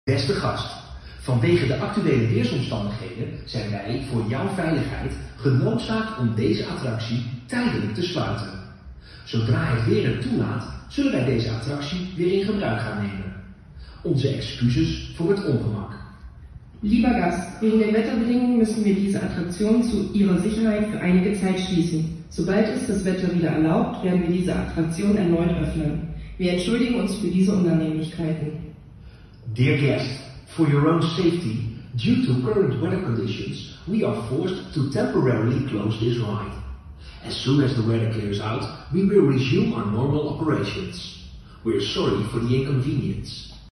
Beste gast, vanwege de actuele weersomstandigheden zijn wij voor jouw veiligheid genoodzaakt om deze attractie tijdelijk te sluiten. Zodra het weer het toelaat, zullen wij deze attractie weer in gebruik gaan nemen. Onze excuses voor het ongemak. Lieber Gast, wegen der Wetterbedingungen müssen wir diese Attraktion zu Ihrer Sicherheit für einige Zeit schließen. Sobald es das Wetter wieder erlaubt, werden wir diese Attraktion erneut öffnen. Wir entschuldigen uns für diese Unannehmlichkeiten. Dear guest, for your own safety, due to current weather conditions, we are forced to temporarily close this ride. As soon as the weather clears out, we will resume our normal operations. We are sorry for the inconvenience.